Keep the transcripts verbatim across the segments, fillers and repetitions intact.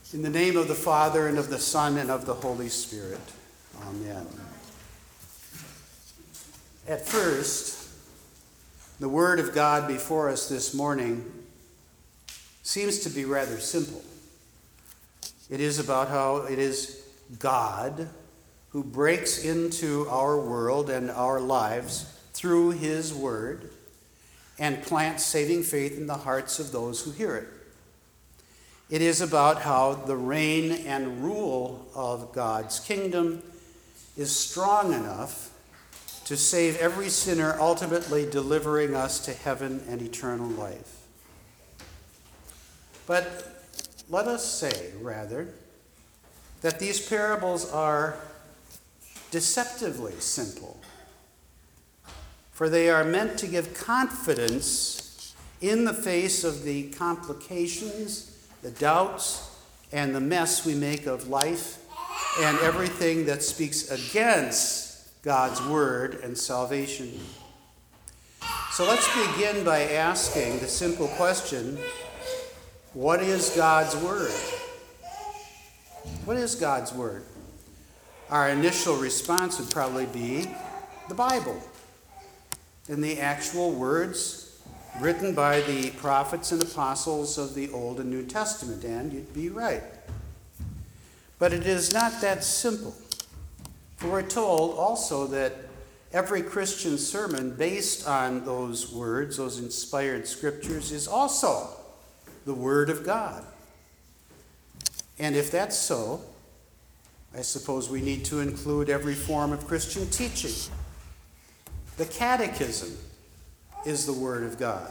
In the name of the Father, and of the Son, and of the Holy Spirit. Amen. At first, the Word of God before us this morning seems to be rather simple. It is about how it is God who breaks into our world and our lives through His Word and plants saving faith in the hearts of those who hear it. It is about how the reign and rule of God's kingdom is strong enough to save every sinner, ultimately delivering us to heaven and eternal life. But let us say, rather, that these parables are deceptively simple, for they are meant to give confidence in the face of the complications, the doubts, and the mess we make of life and everything that speaks against God's word and salvation. So let's begin by asking the simple question, what is God's word? What is God's word? Our initial response would probably be the Bible and the actual words written by the prophets and apostles of the Old and New Testament, and you'd be right. But it is not that simple. For we're told also that every Christian sermon based on those words, those inspired scriptures, is also the Word of God. And if that's so, I suppose we need to include every form of Christian teaching. The Catechism is the Word of God.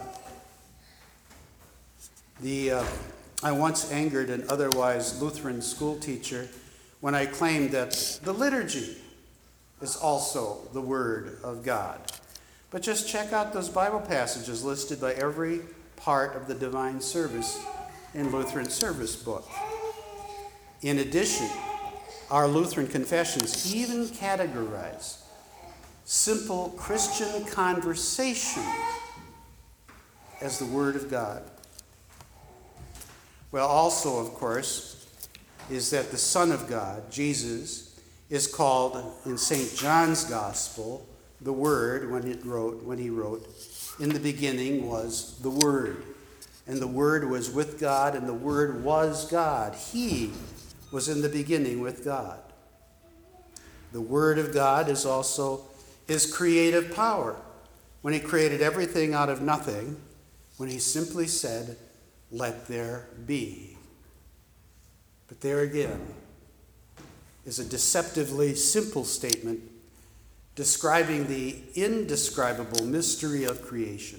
The uh, I once angered an otherwise Lutheran school teacher when I claimed that the liturgy is also the Word of God. But just check out those Bible passages listed by every part of the divine service in Lutheran Service Book. In addition, our Lutheran confessions even categorize simple Christian conversation as the Word of God. Well, also, of course, is that the Son of God, Jesus, is called in Saint John's Gospel the Word when it wrote when he wrote, "In the beginning was the Word, and the Word was with God, and the Word was God. He was in the beginning with God." The Word of God is also His creative power, when He created everything out of nothing, when He simply said, "Let there be." But there again is a deceptively simple statement describing the indescribable mystery of creation.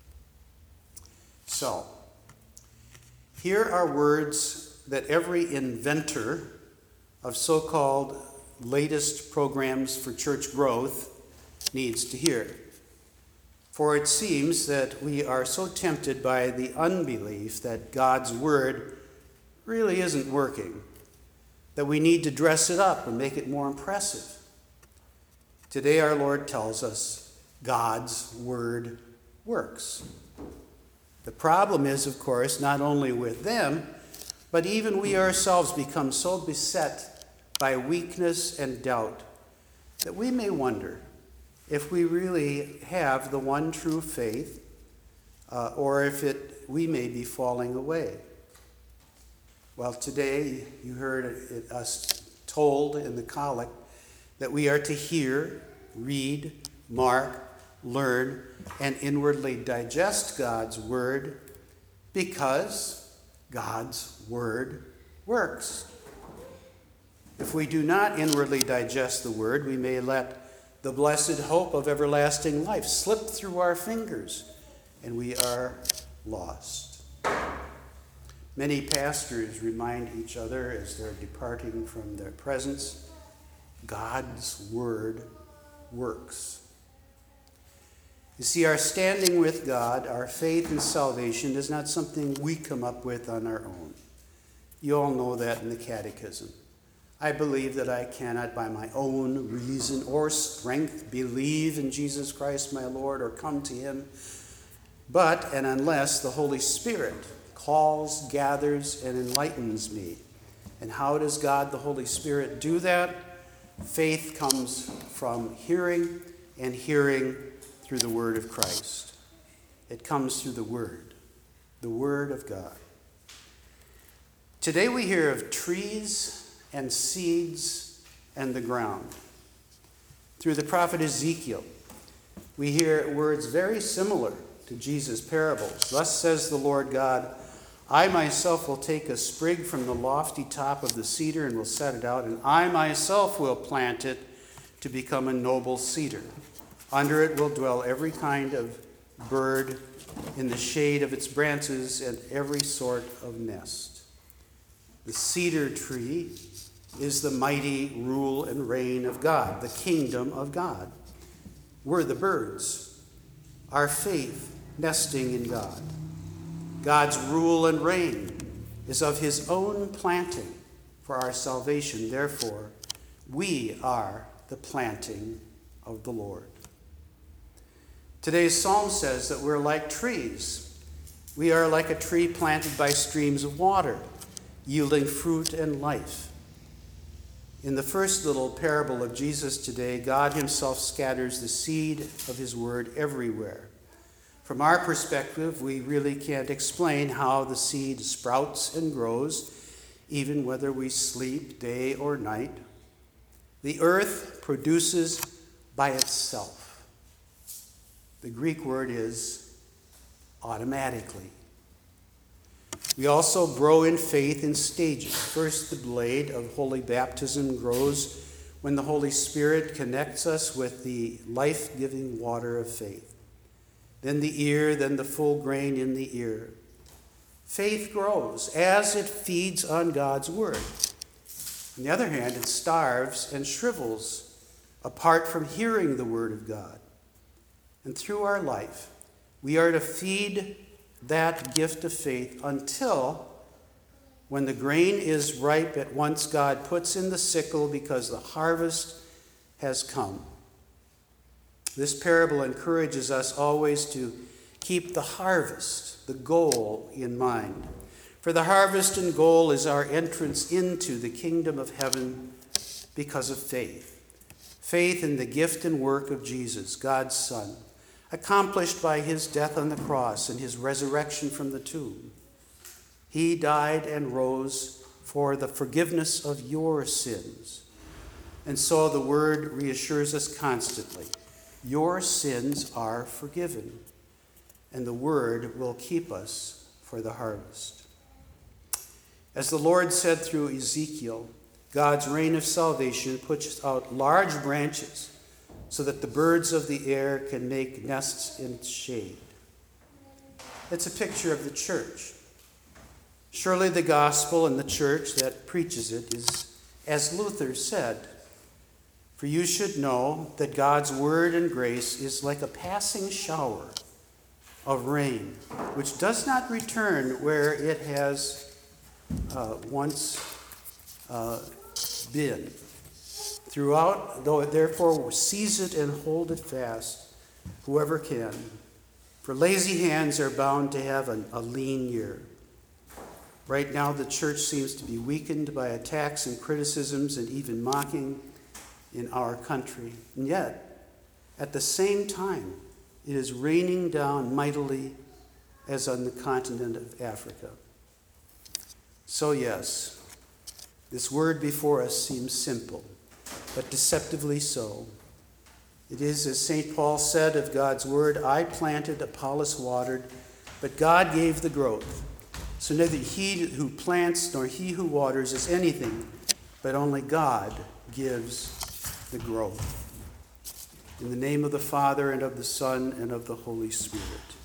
So, here are words that every inventor of so-called latest programs for church growth needs to hear. For it seems that we are so tempted by the unbelief that God's word really isn't working, that we need to dress it up and make it more impressive. Today our Lord tells us God's word works. The problem is, of course, not only with them, but even we ourselves become so beset by weakness and doubt that we may wonder if we really have the one true faith, uh, or if it we may be falling away. Well, today you heard it, us told in the collect that we are to hear, read, mark, learn, and inwardly digest God's word because God's word works. If we do not inwardly digest the word, we may let the blessed hope of everlasting life slip through our fingers, and we are lost. Many pastors remind each other as they're departing from their presence, God's word works. You see, our standing with God, our faith in salvation, is not something we come up with on our own. You all know that in the Catechism. I believe that I cannot by my own reason or strength believe in Jesus Christ my Lord or come to him, but and unless the Holy Spirit calls, gathers, and enlightens me And how does God the Holy Spirit do that? Faith comes from hearing, and hearing through the word of Christ. It comes through the word, the word of God. Today we hear of trees and seeds and the ground. Through the prophet Ezekiel, we hear words very similar to Jesus' parables. Thus says the Lord God, I myself will take a sprig from the lofty top of the cedar and will set it out, and I myself will plant it to become a noble cedar. Under it will dwell every kind of bird in the shade of its branches and every sort of nest. The cedar tree is the mighty rule and reign of God, the kingdom of God. We're the birds, our faith nesting in God. God's rule and reign is of his own planting for our salvation. Therefore, we are the planting of the Lord. Today's psalm says that we're like trees. We are like a tree planted by streams of water, yielding fruit and life. In the first little parable of Jesus today, God himself scatters the seed of his word everywhere. From our perspective, we really can't explain how the seed sprouts and grows, even whether we sleep day or night. The earth produces by itself. The Greek word is automatically. We also grow in faith in stages. First, the blade of holy baptism grows when the Holy Spirit connects us with the life-giving water of faith. Then the ear, then the full grain in the ear. Faith grows as it feeds on God's word. On the other hand, it starves and shrivels apart from hearing the word of God. And through our life, we are to feed that gift of faith until, when the grain is ripe, at once God puts in the sickle because the harvest has come. This parable encourages us always to keep the harvest, the goal, in mind. For the harvest and goal is our entrance into the kingdom of heaven because of faith. Faith in the gift and work of Jesus, God's Son, accomplished by his death on the cross and his resurrection from the tomb. He died and rose for the forgiveness of your sins. And so the word reassures us constantly. Your sins are forgiven, and the word will keep us for the harvest. As the Lord said through Ezekiel, God's reign of salvation puts out large branches so that the birds of the air can make nests in its shade. It's a picture of the church. Surely the gospel and the church that preaches it is, as Luther said, for you should know that God's word and grace is like a passing shower of rain, which does not return where it has uh, once uh, been. Throughout, though it therefore seize it and hold it fast, whoever can. For lazy hands are bound to have an, a lean year. Right now, the church seems to be weakened by attacks and criticisms and even mocking in our country. And yet, at the same time, it is raining down mightily as on the continent of Africa. So yes, this word before us seems simple, but deceptively so. It is, as Saint Paul said of God's word, I planted, Apollos watered, but God gave the growth. So neither he who plants nor he who waters is anything, but only God gives the growth. In the name of the Father, and of the Son, and of the Holy Spirit.